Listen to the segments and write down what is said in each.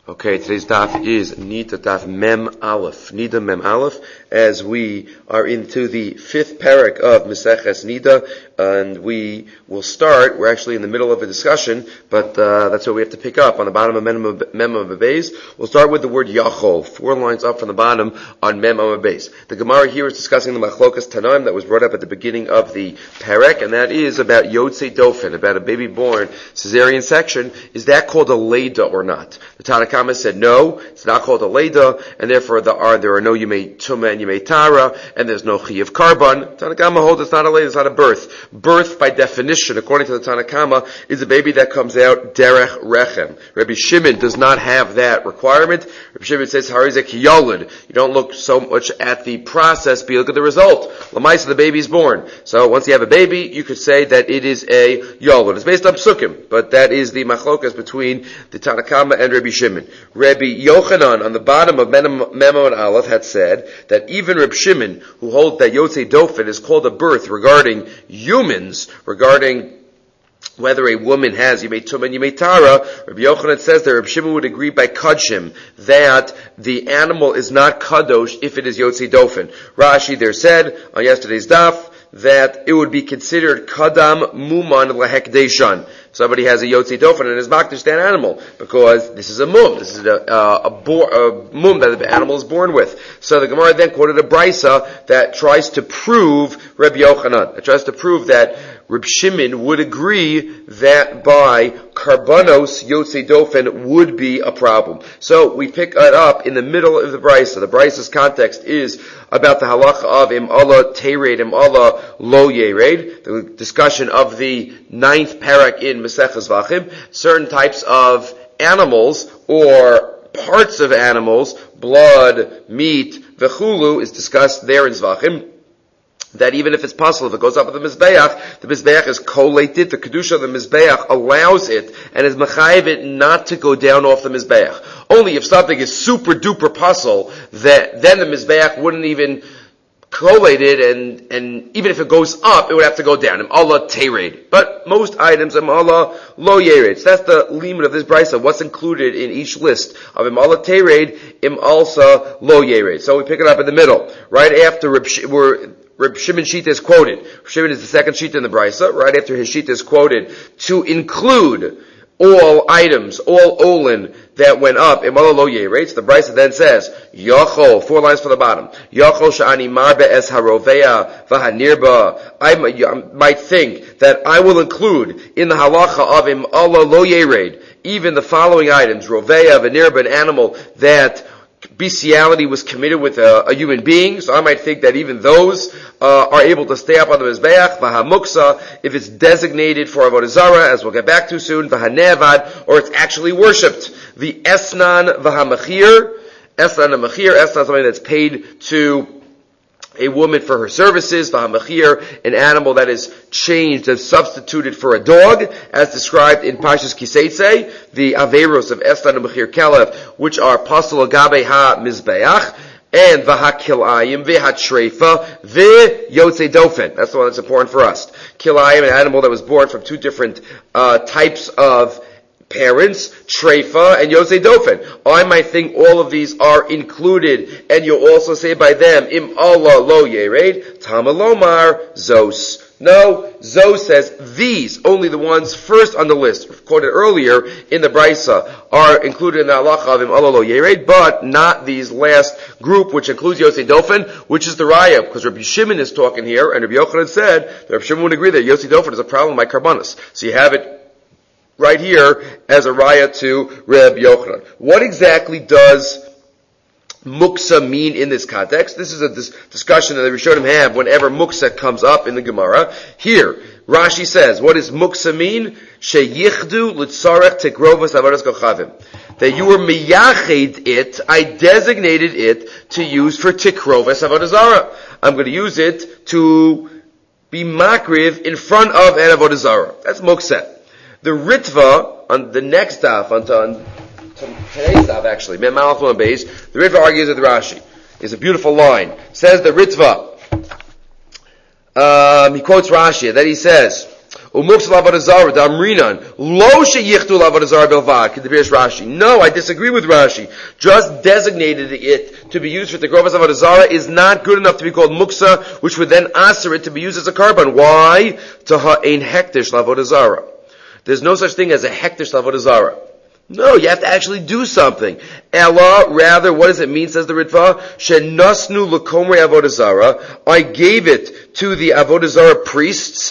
Okay, today's daf is Nida daf Mem Aleph. Nida Mem Aleph, as we are into the fifth parak of Maseches Nida, and we will start, we're actually in the middle of a discussion, but that's what we have to pick up on the bottom of Mem of Beis. We'll start with the word Yachol, 4 lines up from the bottom on Mem of Beis. The Gemara here is discussing the Machlokas Tanaim that was brought up at the beginning of the parak, and that is about Yotzei Dofen, about a baby born cesarean section. Is that called a Leida or not? The Tanna Kama said no, it's not called a Leida, and therefore there are no Yemei Tumah and Yemei Tara, and there's no Chi of Carbon. Tanna Kama holds it's not a Leida, it's not a birth. Birth, by definition, according to the Tanna Kama, is a baby that comes out derech rechem. Rabbi Shimon does not have that requirement. Rabbi Shimon says, Harizek Yolid. You don't look so much at the process, but you look at the result. Lamaisa, the baby is born. So once you have a baby, you could say that it is a Yolid. It's based on Psukim, but that is the machlokas between the Tanna Kama and Rabbi Shimon. Rabbi Yochanan, on the bottom of Memo and Aleph, had said that even Rabbi Shimon, who holds that Yotzei Dofen is called a birth regarding humans, regarding whether a woman has Yemei Tumah and Yemei Tara, Rabbi Yochanan says that Rabbi Shimon would agree by Kadshim that the animal is not Kadosh if it is Yotzei Dofen. Rashi there said on yesterday's daf that it would be considered Kadam Muman Lahekdeshan. Somebody has a Yotzei Dofen and is makdish that animal because this is a mum. This is a mum that the animal is born with. So the Gemara then quoted a brisa that tries to prove Rabbi Yochanan. It tries to prove that Rabbi Shimon would agree that by karbanos Yotzei Dofen would be a problem. So we pick it up in the middle of the brisa. The brisa's context is about the halacha of im Allah tered, im Allah lo yered, the discussion of the 9th parak in Maseches Vachim. Certain types of animals or parts of animals, blood, meat, vechulu, is discussed there in Zvachim. That even if it's possible, if it goes up with the Mizbeach is collated, the Kedusha of the Mizbeach allows it, and is mechayiv it not to go down off the Mizbeach. Only if something is super duper puzzle, that then the Mizbeach wouldn't even collate it, and even if it goes up, it would have to go down. Im Allah tered. But most items, Im Allah lo yered. So that's the limit of this brisa. What's included in each list of Im Allah tered, Im also lo yered. So we pick it up in the middle. Right after Reb Shimon Shita is quoted. Reb Shimon is the second Shita in the brisa. Right after his Shita is quoted to include all items, all olin that went up, imala lo yeretz. The brisa then says, Yachol, 4 lines from the bottom. Yachol sha'ani marbe es haroveya v'hanirba. I might think that I will include in the halacha of imala lo yered even the following items, roveya v'hanirba, an animal that bestiality was committed with a human being, so I might think that even those are able to stay up on the Mizbeach, v'hamuksa, if it's designated for Avodah Zarah, as we'll get back to soon, v'hanevad, or it's actually worshipped. The esnan v'hamachir, esnan and machir, esnan is something that's paid to a woman for her services, v'hamachir, an animal that is changed and substituted for a dog, as described in Parshas Kiseitze, the Averos of Estan and Machir Kelev, which are Pasal Agabe Ha-Mizbeach, and V'ha-Kilayim, V'ha-Treifa, V'Yotzei Dofen. That's the one that's important for us. Kilayim, an animal that was born from 2 different types of parents, Treifa, and Yotzei Dofen. I might think all of these are included, and you also say by them, Im Allah lo yered, Tama lomar, Zos. No, Zos says these, only the ones first on the list, quoted earlier in the Brisa, are included in the halacha of Im Allah lo yered, but not these last group, which includes Yotzei Dofen, which is the Raya, because Rabbi Shimon is talking here, and Rabbi Yochanan said that Rabbi Shimon would agree that Yotzei Dofen is a problem by Karbanos. So you have it right here as a raya to Reb Yochanan. What exactly does muksa mean in this context? This is a discussion that the Rishonim have whenever muksa comes up in the Gemara. Here, Rashi says, what does muksa mean? Sheyichdu l'tzarech tekrovas avodas kochavim. That you were miyached it, I designated it to use for tikrovas avodah zarah. I'm going to use it to be makriv in front of an avodah zarah. That's muksa. The Ritva, on the next daf, on today's daf actually, Mem Aleph on Beis, the Ritva argues with Rashi. It's a beautiful line. Says the Ritva, he quotes Rashi, that he says, Umuksa l'avodah zara damrinan lo sheyichtu l'avodah zara belvad k'debirish Rashi. No, I disagree with Rashi. Just designated it to be used for the grovas avodah zara is not good enough to be called muksa, which would then answer it to be used as a carbon. Why? To ha'ein hektish l'avodah zara. There's no such thing as a hektish l'avodah zara. No, you have to actually do something. Ella, rather, what does it mean, says the Ritva? Shenasnu l'komrei avodah zara. I gave it to the avodah zara priests.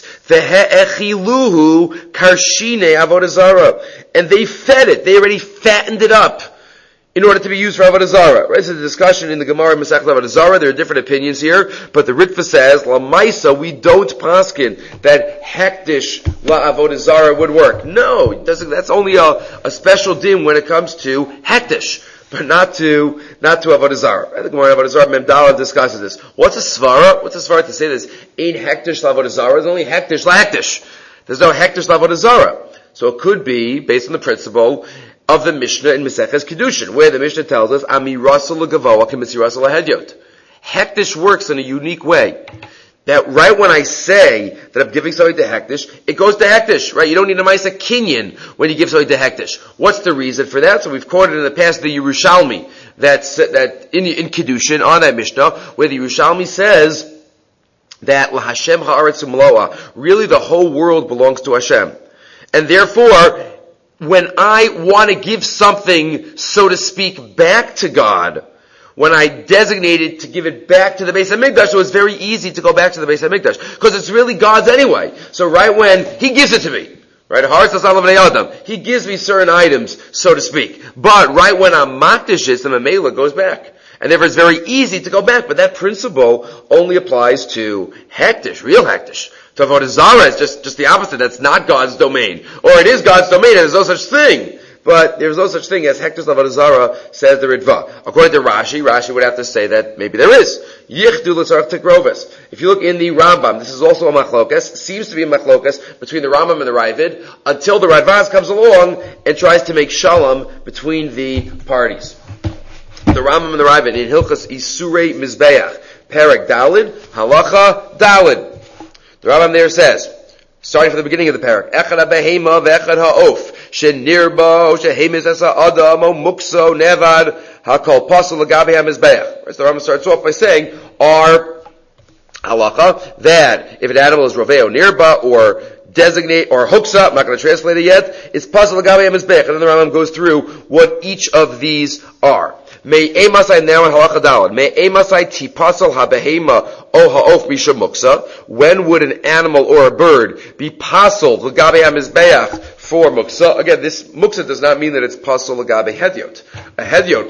Ve'echiluhu karshine avodah zara. And they fed it. They already fattened it up in order to be used for avodah zara. Right? It's a discussion in the Gemara Masechet avodah zara. There are different opinions here, but the Ritva says, La Maisa, we don't paskin that hektish la avodah zara would work. No, it doesn't. That's only a special din when it comes to hektish, but not to avodah zara. Right? The Gemara avodah zara Memdala discusses this. What's a svara? What's a svara to say this? Ain't hektish la avodah zara. There's only hektish la hektish. There's no hektish la avodah zara. So it could be based on the principle of the Mishnah in Maseches Kedushin, where the Mishnah tells us, Amirasa l'gavoa k'mitzirasa l'hedyot. Hektish works in a unique way. That right when I say that I'm giving something to hektish, it goes to hektish, right? You don't need a Maisa Kinyan when you give something to hektish. What's the reason for that? So we've quoted in the past the Yerushalmi, that in Kedushin, on that Mishnah, where the Yerushalmi says that l'Hashem ha'aretz u'mloa, really the whole world belongs to Hashem. And therefore, when I want to give something, so to speak, back to God, when I designated to give it back to the Beis HaMikdash, so it's very easy to go back to the Beis HaMikdash, because it's really God's anyway. So right when He gives it to me, right, He gives me certain items, so to speak. But right when I'm makdish it, the Mamela goes back. And therefore it's very easy to go back, but that principle only applies to hektish, real hektish. To avodah zara is just the opposite. That's not God's domain. Or it is God's domain and there's no such thing. But there's no such thing as hektish avodah zara, says the Ritva. According to Rashi would have to say that maybe there is. Yichdu l'tzarech tekroves. If you look in the Rambam, this is also a machlokas, seems to be a machlokas between the Rambam and the Ravid, until the Radvaz comes along and tries to make shalom between the parties. The Rambam and the Ravid in Hilchas Isurei Mizbeach, Perek Dalid, Halacha Dalid. The Rambam there says, starting from the beginning of the parak, Echad ha-behema ve'echad ha'of, she'nirbo, she'hemis esa adam, o mukso, nevad, ha'kol pasel l'gabe ha-mizbeach. So the Rambam starts off by saying, our halacha, that if an animal is roveo nirba, or designate, or huksa, I'm not going to translate it yet, it's pasel l'gabe ha-mizbeach. And then the Rambam goes through what each of these are. May emasai now in halacha dalad. May emasai tipasal habehema o haof misha muksa. When would an animal or a bird be pasal l'gabe hamizbeach for muksa? Again, this muksa does not mean that it's pasal l'gabe hedyot. A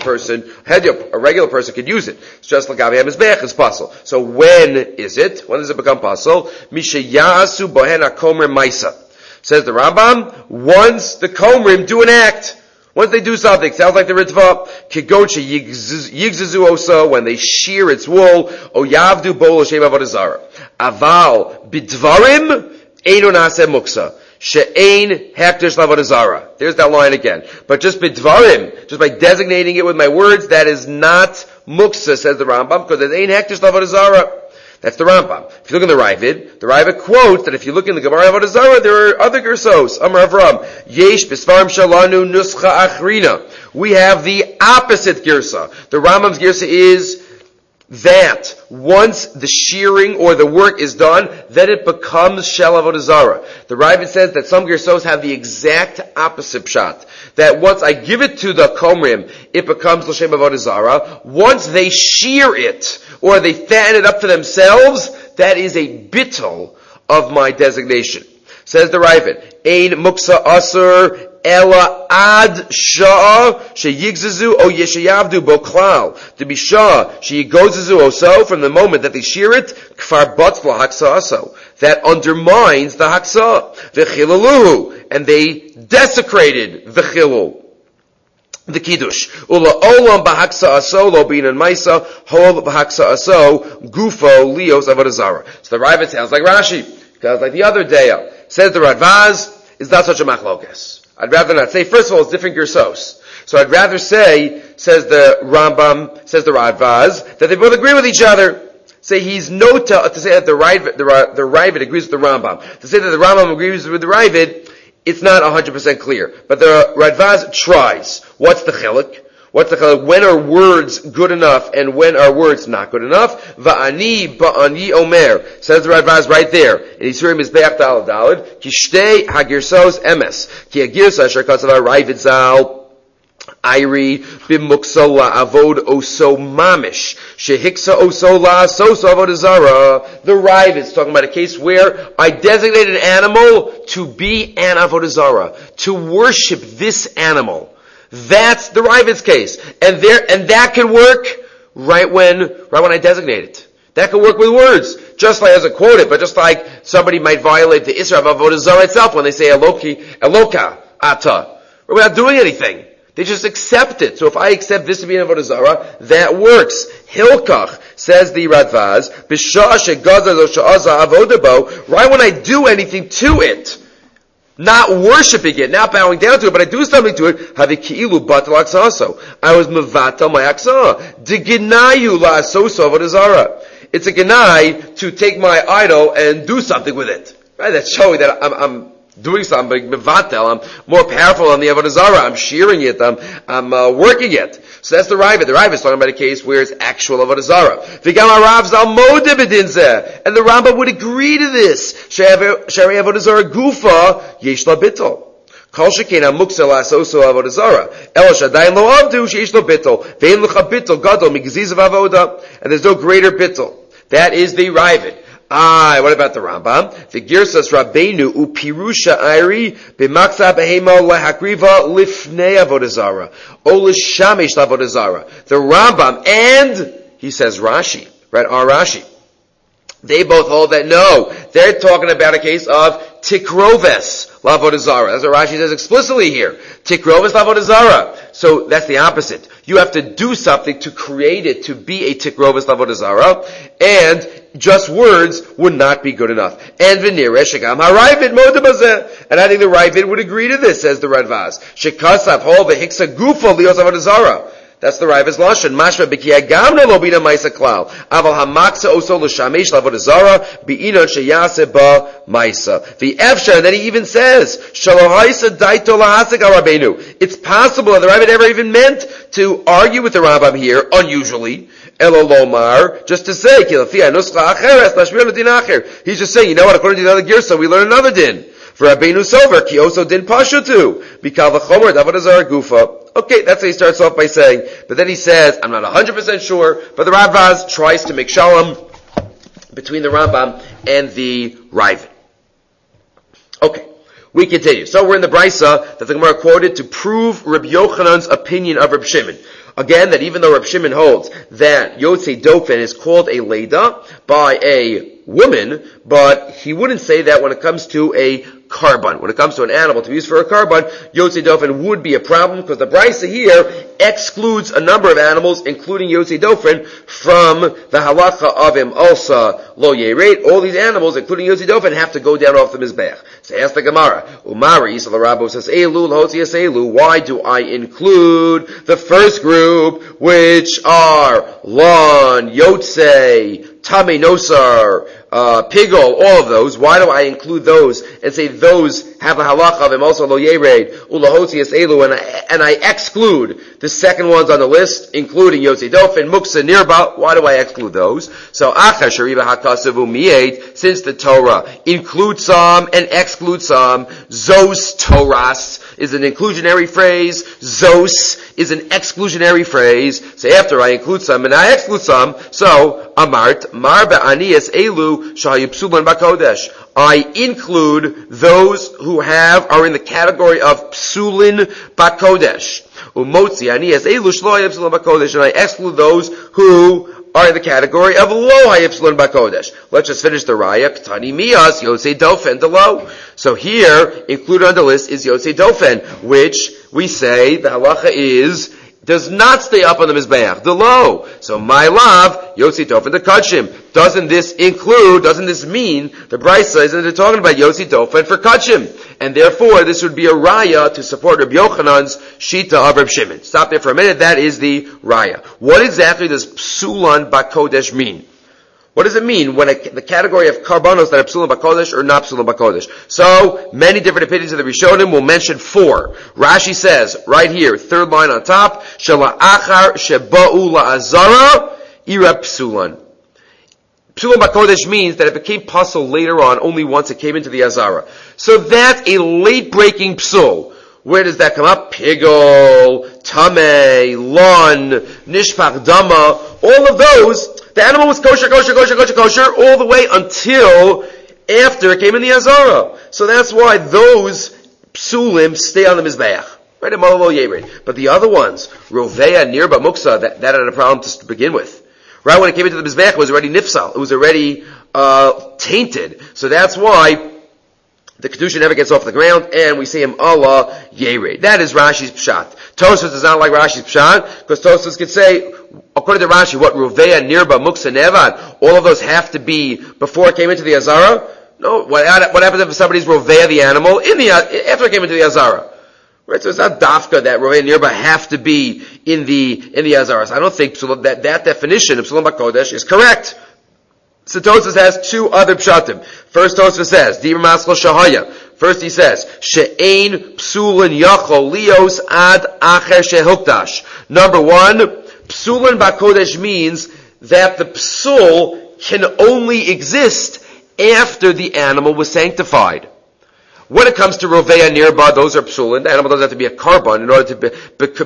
regular person could use it. It's just l'gabe hamizbeach is pasal. So when is it? When does it become pasal? Misha ya'asu bohen hakomer maisa. Says the Rambam, once the komrim do an act. Once they do something, sounds like the Ritva, Kigocha yigzazu osa, when they shear its wool, o yavdu bol l'shem avodah zara. Aval bidvarim, eino naseh muksa. She'ein hektish l'avodah zara. There's that line again. But just bidvarim, just by designating it with my words, that is not muksa, says the Rambam, because it ain't hektish l'avodah zara. That's the Rambam. If you look in the Ravid quotes that if you look in the Gemara Avodah Zarah, there are other gersos. Amar Avram, Yesh b'sfarim shalanu nuscha achrina. We have the opposite gersa. The Rambam's gersa is that once the shearing or the work is done, then it becomes shel avodah zara. The Ravid says that some gersos have the exact opposite pshat. That once I give it to the komrim, it becomes l'shem avodah zara. Once they shear it, or they fatten it up to themselves, that is a bittul of my designation. Says the Ravid, Ein muksa asur ela ad shah sheyigzazu o yeshayavdu bo klal. To be shah sheyigozazu oso, from the moment that they shear it, kfar batzla haksa aso. That undermines the haksa. V'chilaluhu, and they desecrated the chilul. The kiddush. Ula olam bahaksa aso lo binan maisa hol bahaksa aso gufo lios avodah zara. So the Ravid sounds like Rashi. Sounds like the other Deya. Says the Radvaz, is not such a machlokes. I'd rather not say. First of all, it's different gersos. So I'd rather say, says the Rambam, says the Radvaz, that they both agree with each other. say he's nota, to say that the Ravid agrees with the Rambam. To say that the Rambam agrees with the Ravid, it's not 100% clear. But the Radvaz tries. What's the chiluk? When are words good enough and when are words not good enough? Va'ani ba'ani omer. Says the Radvaz right there. And he's hearing Mizbeach Dalad Dalad. Ki shtei hagirsos emes. Ki hagirsa asher katzav ha'Ravid zal. Iri b'muksa la'avod oso mamish. Shehiksa oso la'asos avodah zara. The Ravid is talking about a case where I designated an animal to be an avodah zara. To worship this animal. That's the Ravid's case. And that can work right when I designate it. That can work with words. Just like as a quoted, but just like somebody might violate the Isra of Avodah Zarah itself when they say Eloka, Ata. We're not doing anything. They just accept it. So if I accept this to be an Avodah Zarah, that works. Hilkach, says the Radvaz, right when I do anything to it, not worshipping it, not bowing down to it, but I do something to it, I was mevatel my aksa. Diginayu la soso avodah zara. It's a genai to take my idol and do something with it. Right? That's showing that I'm doing something, mevatel, I'm more powerful on the avodah zara, I'm shearing it, I'm working it. So that's the Ravid. The Ravid is talking about a case where it's actual avodah zara. And the Rambam would agree to this. Shari avodah zara gufa yesh la bittul. Kol shekena muksa la'asoso avodah zara. El shadayin lo avdu sheyesh lo bittul. Ve'en lecha bittul gadol migziz of avodah. And there's no greater bittul. That is the Ravid. What about the Rambam? The Girsas Rabbeinu upirusha Iri b'maksa behema lehakriva lifnei avodah zara o l'shamesh l'avodah zara. The Rambam and he says Rashi, right? Our Rashi. They both hold that no, they're talking about a case of tikroves l'avodah zara. That's what Rashi says explicitly here. Tikroves l'avodah zara. So that's the opposite. You have to do something to create it to be a tikroves l'avodah zara, and just words would not be good enough. And v'nireh shegam ha'Ravid modeh bazeh. And I think the Ravid would agree to this, says the Radvaz. Shekasav hol v'hiksa gufo lios avodah zara. That's the Ravid's lashon. Mashma b'kiyah gamna lo bina ma'isa klal. Aval hamaksa oso l'shamesh l'avodah zara bi'inon sheyaseh ba ma'isa. V'efshar, and then he even says, shalohaisa daito lahasik al Rabbeinu. It's possible that the Ravid ever even meant to argue with the Rambam here, unusually. Elolomar, just to say, he's just saying, you know what, according to the other Girsa, we learn another din. For Rabbeinu Sover, ki also din pashutu, bikal v'chomer d'avodah zara gufa. Okay, that's what he starts off by saying. But then he says, I'm not 100% sure, but the Radvaz tries to make shalom between the Rambam and the Ravid. Okay, we continue. So we're in the Brisa that the Gemara quoted to prove Reb Yochanan's opinion of Reb Shimon. Again, that even though Reb Shimon holds that Yotzei Dofen is called a Leda by a woman, but he wouldn't say that when it comes to a carbon. When it comes to an animal to be used for a carbon, Yotzei Dofen would be a problem because the Brisa here excludes a number of animals, including Yotzei Dofen, from the halacha of him also lo yereit. All these animals, including Yotzei Dofen, have to go down off the Mizbech. So ask the Gemara, Umari, so the Rabbo says, Elu, l'hotzias Elu, why do I include the first group, which are Lon, Yotzei, Tamei Nosar, Pigol, all of those? Why do I include those and say those have a halacha of him also lo yered ulahotzias elu, and I exclude the second ones on the list, including Yotzei Dofen, Muksa, Nirba? Why do I exclude those? So Acha Shariba Hakasavu Mi'ed, since the Torah includes some and excludes some, Zos Toras is an inclusionary phrase, Zos is an exclusionary phrase. So after I include some and I exclude some, so Amart Mar Ba'anias Elu Shahayipsulan Bakodesh. I include those who are in the category of Psulin Bakodesh. Umotzi Anias Elu Shlohayipsulan Bakodesh, and I exclude those who are in the category of Lo Hayipsulan Bakodesh. Let's just finish the Raya. Ktani Miyas Yotzei Dofen Delo. So here, included on the list is Yotzei Dofen, which we say the halacha does not stay up on the Mizbeach, the low. So my love, Yotzei Dofen the Kachim. Doesn't this mean, the Brisa isn't talking about Yotzei Dofen for Kachim? And therefore, this would be a Raya to support Reb Yochanan's Shita of Reb Shimon. Stop there for a minute, that is the Raya. What exactly does Psulan Bakodesh mean? What does it mean when the category of karbanos that are psulim b'kodesh or not psulim b'kodesh? So, many different opinions of the Rishonim. We'll mention 4. Rashi says, right here, third line on top, Shala achar sheba'u la'azara ira psulan. Psulim b'kodesh means that it became pasul later on, only once it came into the azara. So that's a late-breaking psul. Where does that come up? Pigol, tameh, lon, nishpach dama, all of those. The animal was kosher, all the way until after it came in the azara. So that's why those psulim stay on the mizbeach. Right? But the other ones, roveya, nirba, muksa, that had a problem to begin with. Right when it came into the mizbeach, it was already nifsal. It was already tainted. So that's why the kedusha never gets off the ground, and we see him Allah Yered. That is Rashi's pshat. Tosfos does not like Rashi's pshat, because Tosfos could say, according to Rashi, what Ruveya, Nirba, Muksa, Nevad, all of those have to be before it came into the Azara? No. What happens if somebody's Ruveya the animal after it came into the Azara? Right, so it's not dafka that Ruveya and Nirba have to be in the Azara. So I don't think that definition of Psulim BaKodesh is correct. So Tosfos has 2 other pshatim. First Tosfos says, Dibur Maskal Shahaya. First he says, She'ein psulin yachol lios ad acher shehukdash. Number 1, psulin bakodesh means that the psul can only exist after the animal was sanctified. When it comes to roveya nirba, those are psulin. The animal doesn't have to be a carbon in order to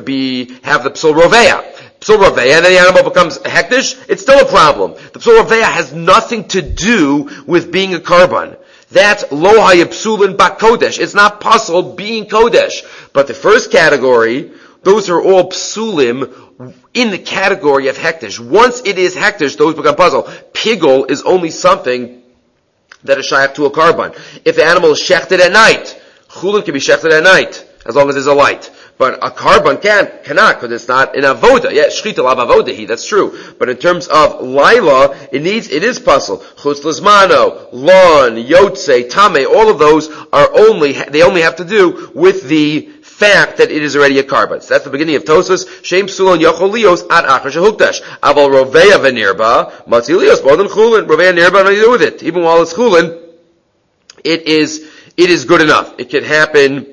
have the psul roveya. Psul roveya, and then the animal becomes a hektish, it's still a problem. The psul roveya has nothing to do with being a carbon. That's lo hayipsulin bakodesh. It's not pasul being kodesh. But the first category, those are all psulim in the category of hektish. Once it is hektish, those become pasul. Pigol is only something that is shaykh to a carbon. If the animal is shechted at night, chulin can be shechted at night, as long as there's a light. But a carbon cannot, because it's not in avoda. Yeah, shchita lav avodahi, that's true. But in terms of lila, it is pasul. Chutz lizmano, lon, yotze, tame, all of those they only have to do with the fact that it is already a carbon. So that's the beginning of Tosfos. Shem psulon yocholios ad achar shehukdash. Aval roveya v'nirba, matzilios, more than chulin. Roveya nirba, nothing to do with it. Even while it's chulin, it is good enough. It can happen,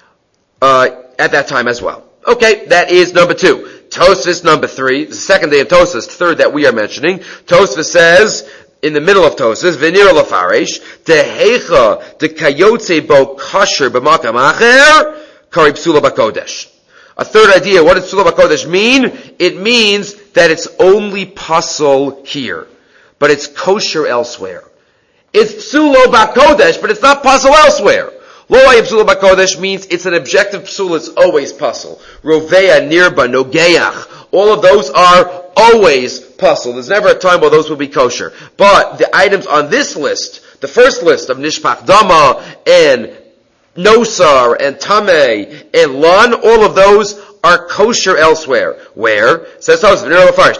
at that time as well. Okay, that is number 2. Tosfos number 3, the second day of Tosfos, third that we are mentioning. Tosfos says, in the middle of Tosfos, V'nir lafaresh, Dehecha, de kayotze bo kasher b'makam acher, kari psula b'kodesh. A third idea, what does psula b'kodesh mean? It means that it's only pasul here, but it's kosher elsewhere. It's psula b'kodesh, but it's not pasul elsewhere. Lo hayipsul b'kodesh means it's an objective psul, it's always pasul. Roveya, nirba, nogeach, all of those are always pasul. There's never a time where those will be kosher. But the items on this list, the first list of nishpach dama and nosar and tameh and lan, all of those are kosher elsewhere. Where? Says Tosfos,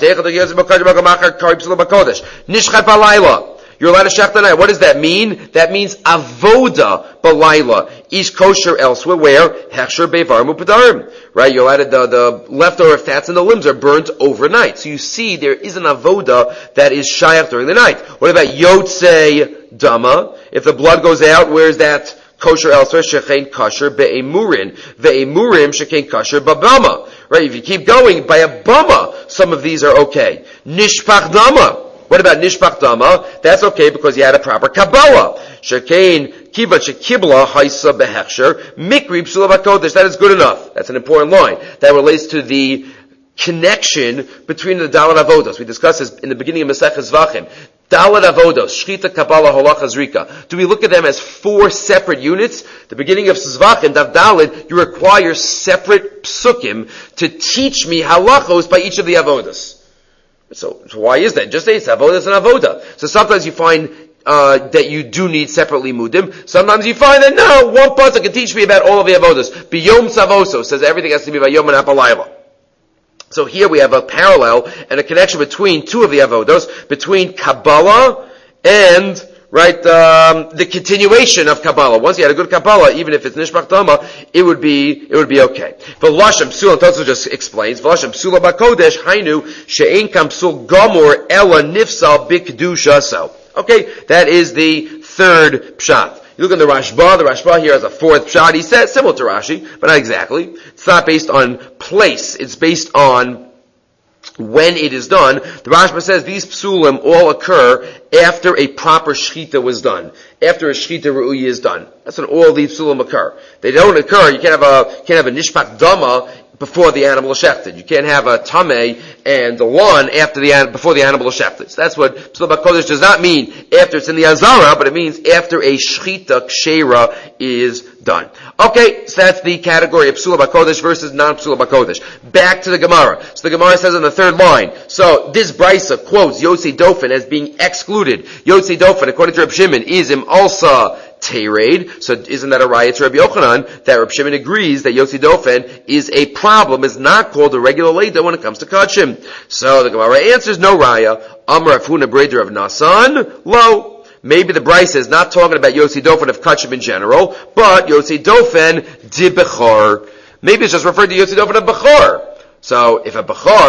nishchat balayla. You're allowed to shech the night. What does that mean? That means avoda balayla is kosher elsewhere. Where? Hechsher bevar mupadarim. Right? You're allowed to, the leftover fats in the limbs are burnt overnight. So you see there is an avoda that is shayach during the night. What about yotzei dama? If the blood goes out, where is that kosher elsewhere? Shechein kosher be'emurin. Ve'emurim shechein kosher babama. Right? If you keep going, by a bama, some of these are okay. Nishpach dama. What about nishpach dama? That's okay because you had a proper kabbalah. Shekein kibbut shekibla haisa behechsher mikri psula b'kodesh. That is good enough. That's an important line. That relates to the connection between the Dalet Avodos. We discussed this in the beginning of Maseches Zvachim. Dalet Avodos, Shchita, Kabbalah, Holacha, Zrika. Do we look at them as 4 separate units? The beginning of Zvachim, Dav Dalet, you require separate psukim to teach me halachos by each of the Avodos. So why is that? Just say it's avodas and avoda. So sometimes you find that you do need separately mudim. Sometimes you find that no, one pasuk can teach me about all of the avodas. Biyom savoso says everything has to be by yom and apalayla. So here we have a parallel and a connection between 2 of the avodos, between Kabbalah and right, the continuation of Kabbalah. Once you had a good Kabbalah, even if it's Nishbach Dama, it would be okay. V'lashem psula, Tosfos just explains, V'lashem psula b'kodesh, hainu, she'ein kam psul gomor, ela nifsal b'kedusha so. Okay, that is the third pshat. You look in the Rashba here has a fourth pshat. He says, similar to Rashi, but not exactly. It's not based on place, it's based on when it is done. The Rashba says these psulim all occur after a proper shechita was done. After a shechita ru'uya is done. That's when all these psulim occur. They don't occur, you can't have a nishpat dama before the animal is shechted. You can't have a tameh and the one before the animal is shechted. So that's what Psula B'Kodesh does not mean after it's in the Azara, but it means after a shechita kshera is done. Okay, so that's the category of Psula B'Kodesh versus non-Psula B'Kodesh. Back to the Gemara. So the Gemara says in the third line, so this Brisa quotes Yotzi Dofen as being excluded. Yotzi Dofen, according to Reb Shimon, is im also Teirade. So isn't that a raya to Rabbi Yochanan that Reb Shimon agrees that Yotzi Dofen is a problem, is not called a regular Leda when it comes to Kachim? So the Gemara answers no raya. Amar Afuna Breder of Nasan, lo. Maybe the Brisa is not talking about Yotzi Dofen of Kachim in general, but Yotzi Dofen di Bechor. Maybe it's just referred to Yotzi Dofen of Bechor. So if a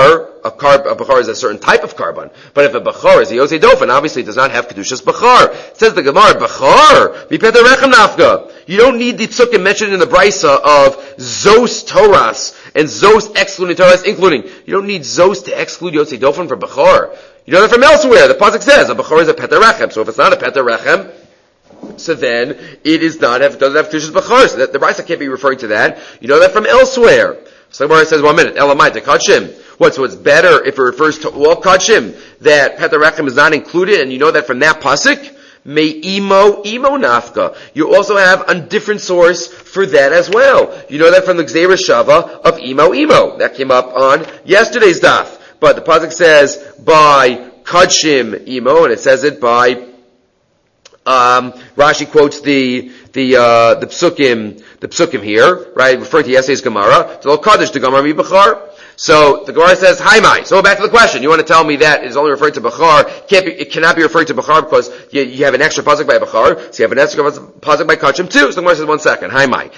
Bechor is a certain type of carbon, but if a Bechor is a Yotzi Dofen, obviously it does not have Kedushas Bechor. It says the Gemara, Bechor, Mipetah Rechem Nafka. You don't need the psukim mentioned in the Brisa of Zos Toras and Zos excluding Toras, including. You don't need Zos to exclude Yotzi Dofen for Bechor. You know that from elsewhere. The pasuk says a Bechor is a Petah Rechem. So if it's not a Petah Rechem, so then it doesn't have Kedushas Bechor. So that the Brisa can't be referring to that. You know that from elsewhere. So the Gemara says, 1 minute, Elamai to Kachim. So it's better if it refers to all Kachim that Petah Rechem is not included, and you know that from that pasuk? May imo nafka. You also have a different source for that as well. You know that from the Gzeira Shava of imo. That came up on yesterday's daf. But the pasuk says by Kachim imo, and it says it by Rashi quotes the psukim here, right, referring to yesterday's Gemara. So Kaddish the Gemara mi Bechar. So the Gemara says, Haimai. So back to the question. You want to tell me that it is only referring to Bechar? It cannot be referring to Bechar because you have an extra pasuk by Bechar, so you have an extra pasuk by Kachim too. So the Gemara says, 1 second. Haimai.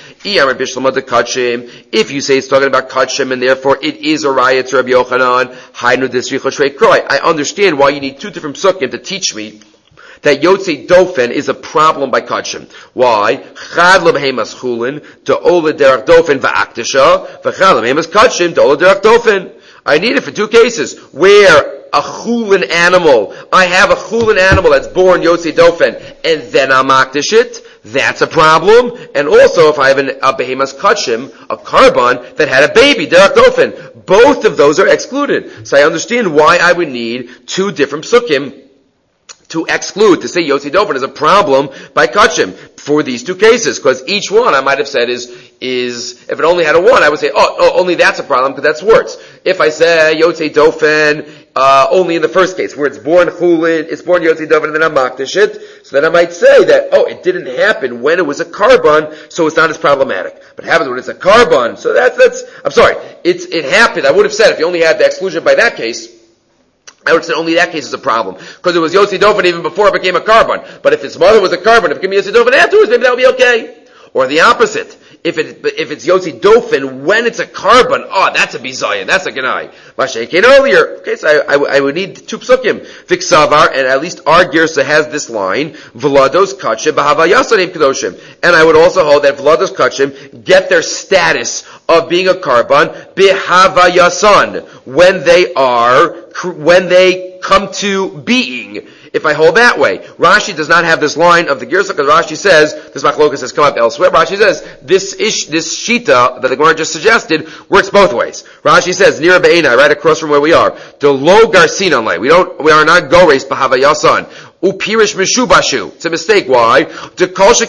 If you say it's talking about Kachim and therefore it is a raya to Rabbi Yochanan, Hainu Disricha Shrei Kroi. I understand why you need two different psukim to teach me that Yotzi Dofen is a problem by Kachim. Why? Chad lebhemas chulin to ola derech Dofen va'aktisha, v'chad lebhemas Kachim to ola derech Dofen. I need it for two cases where a chulin animal, I have a chulin animal that's born Yotzi Dofen, and then I'm aktish it. That's a problem. And also, if I have a behemas Kachim, a carbon that had a baby, derech Dofen, both of those are excluded. So I understand why I would need two different psukim to exclude, to say Yotzi Dofen is a problem by Kachim for these two cases, because each one I might have said is, if it only had a one, I would say, only that's a problem, because that's worse. If I say Yotzi Dofen, only in the first case, where it's born Chulin, it's born Yotzi Dofen, and then I'm Makdish it, so then I might say that, it didn't happen when it was a carbon, so it's not as problematic. But it happens when it's a carbon, so it happened. I would have said, if you only had the exclusion by that case, I would say only that case is a problem. Because it was Yotzi Dofen even before it became a carbon. But if its mother was a carbon, if it became Yotzi Dofen afterwards, maybe that would be okay. Or the opposite. If it's Yotzi Dofen when it's a carbon, that's a bizayin, that's a ganai. Mashay came earlier. Okay, so I would need two psukim. Fiksavar, and at least our Girsa has this line, Vlados Kachim b'havayasanim kedoshim. And I would also hold that Vlados Kachim get their status of being a carbon b'havayasan, when they come to being. If I hold that way, Rashi does not have this line of the Girsa, because Rashi says, this machlokas has come up elsewhere, Rashi says, this shita that the Gemara just suggested works both ways. Rashi says, Nira Be'ena, right across from where we are, the lo garsinan lay. We are not gores b'havayasan. Upirish mishubashu. It's a mistake. Why? Because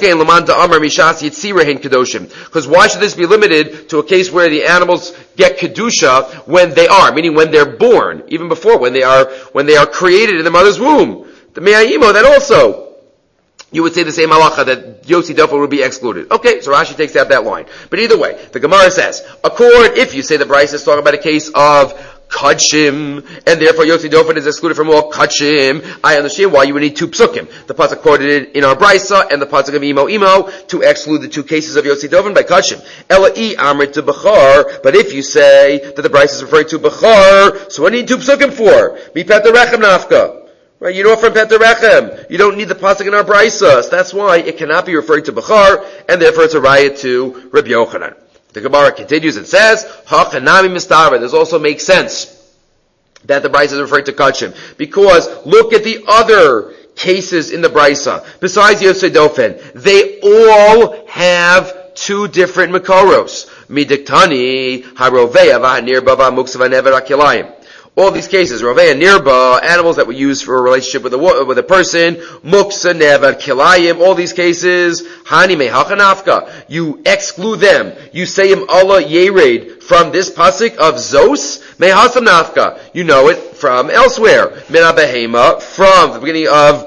why should this be limited to a case where the animals get kedusha when they are, meaning when they're born, even before, when they are created in the mother's womb? The me'ayimo, that also, you would say the same halacha that Yotzi Dofen would be excluded. Okay, so Rashi takes out that line. But either way, the Gemara says, if you say the Brisa is talking about a case of kachim, and therefore Yotzi Dofen is excluded from all kachim. I understand why you would need two psukim. The pasuk quoted it in our brisa, and the pasuk of imo to exclude the two cases of Yotzi Dofen by kachim. Ela'i amrit to bechar, but if you say that the brisa is referring to bechar, so what do you need two psukim for? Mi pet rechem nafka. Right, you know from Pet Rechem. You don't need the pasuk in our brisa. So that's why it cannot be referring to bechar, and therefore it's a riot to Rabbi Yochanan. The Gemara continues and says, Hachanami mistaver. This also makes sense that the brisa is referring to kachim, because look at the other cases in the brisa. Besides Yosei Dofen, they all have two different makoros. Midiktani haroveya v'hanirba v'amuksa v'never akilayim. All these cases, Rovei and Nirba, animals that were used for a relationship with a person, Muksa, Never, Kilayim, all these cases, Hani Mehachanafka. You exclude them. You say Im Allah Yered from this pasuk of Zos, Mehasam Nafka. You know it from elsewhere. Mina Behema, from the beginning of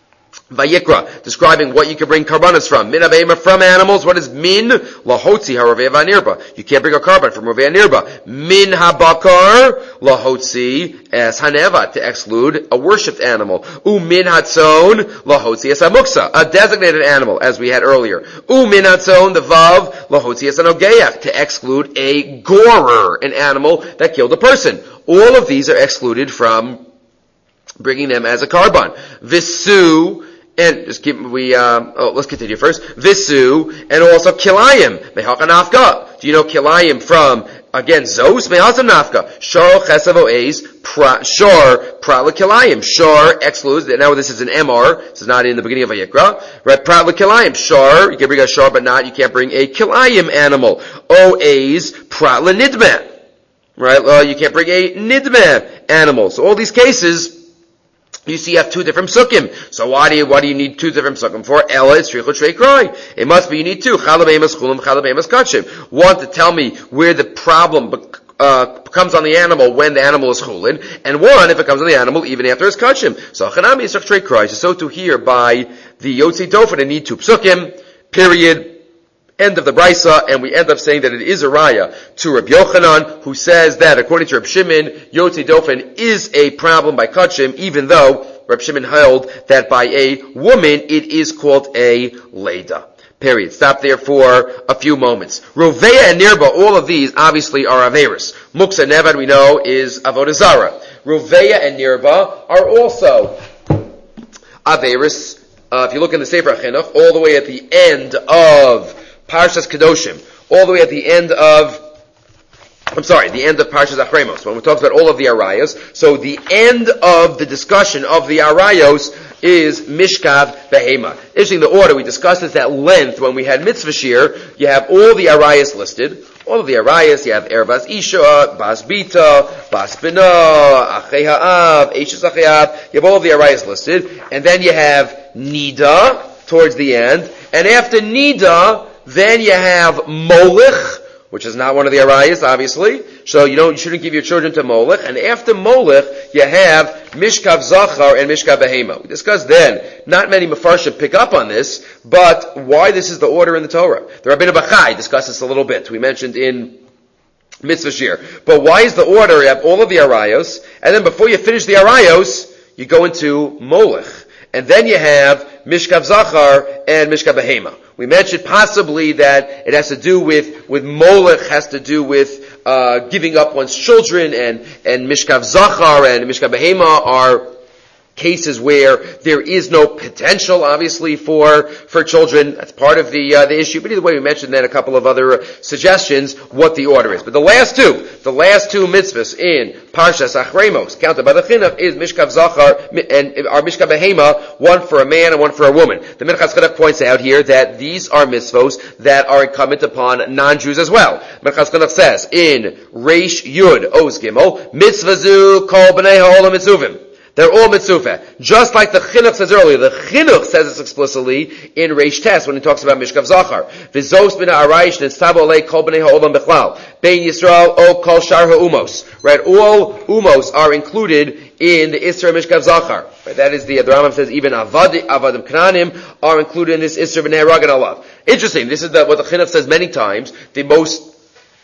Vayikra, describing what you can bring karbanas from. Min abema, from animals. What is min? Lahotzi harovei v'anirba. You can't bring a carbon from rovei anirba. Min habakar lahotzi es haneva, to exclude a worshipped animal. Min hatzon lahotzi es hamuksa, a designated animal, as we had earlier. Min hatzon, the vav lahotzi es anogeach, to exclude a gorer, an animal that killed a person. All of these are excluded from bringing them as a carbon. Visu, and let's continue first. Visu, and also kilayim, mehaka nafka. Do you know kilayim from, again, zos, mehasa nafka. Shor chesavo eis, shor, pratla kilayim. Shor excludes, now this is an MR, this is not in the beginning of Vayikra. Right, pratla kilayim. Shor, you can bring a shor, but you can't bring a kilayim animal. O eis, pratla nidmeh. Right, you can't bring a nidmeh animal. So all these cases, you see, you have two different psukim. So why do you need two different psukim for? Ella, it's shrichut shrei kroi. It must be you need two. Chalabemas chulim, chalabemas kachim. One to tell me where the problem comes on the animal when the animal is chulin, and one if it comes on the animal even after it's kachim. So chanami is shrei kroi. So to here by the Yotzi Dofen, I need two psukim. Period. End of the brisa, and we end up saying that it is a raya to Rabbi Yochanan, who says that according to Rabbi Shimon, Yotzi Dofen is a problem by kachim, even though Rabbi Shimon held that by a woman it is called a leda. Period. Stop there for a few moments. Roveya and Nirba, all of these obviously are Averis. Muksa Nevad, we know, is Avodah Zarah. Roveya and Nirba are also Averis. If you look in the Sefer HaChinuch, all the way at the end of Parshas Kedoshim, all the way at the end of Parshas Achremos, when we talk about all of the arayos. So the end of the discussion of the arayos is Mishkav Behema. Interesting, the order, we discussed this at length when we had Mitzvah Shir. You have all the arayos listed. All of the arayos, you have Erbas Isha, Bas Bita, Bas Bina, Achei Ha'av, Eishes Acheav. You have all of the arayos listed. And then you have Nida towards the end. And after Nida, then you have Molech, which is not one of the arayos, obviously. So you shouldn't give your children to Molech. And after Molech, you have Mishkav Zachar and Mishkav Behema. We discussed then, not many Mefarshim pick up on this, but why this is the order in the Torah. The Rabbeinu Bachai discussed this a little bit. We mentioned in Mitzvah Shir. But why is the order? You have all of the arayos, and then before you finish the arayos, you go into Molech. And then you have Mishkav Zachar and Mishkav Behema. We mentioned possibly that it has to do with Molech, has to do with giving up one's children, and Mishkav Zachar and Mishkav Behema are cases where there is no potential, obviously, for children. That's part of the issue. But either way, we mentioned then a couple of other suggestions what the order is. But the last two mitzvahs in Parshas Achremos, counted by the Chinuch, is Mishkav Zachar and our Mishkav Behema, one for a man and one for a woman. The Minchas Chinuch points out here that these are mitzvahs that are incumbent upon non-Jews as well. Minchas Chinuch says in Reish Yud Oz Gimel, Mitzvazu Kol B'nei Ha'olam Mitzuvim. They're all mitzvah. Just like the Chinuch says earlier. The Chinuch says this explicitly in Reish Tes when he talks about Mishkav Zachar. V'zos b'na arayish netztabo olei kol b'nei ha'olam bechlal. Bein Yisrael o kol shar ha'umos. Right? All umos are included in the Isra Mishkav Zachar. Right? That is the Rambam says even avadim knanim are included in this Isra b'nei haragan alav. Interesting. This is what the Chinuch says many times. The most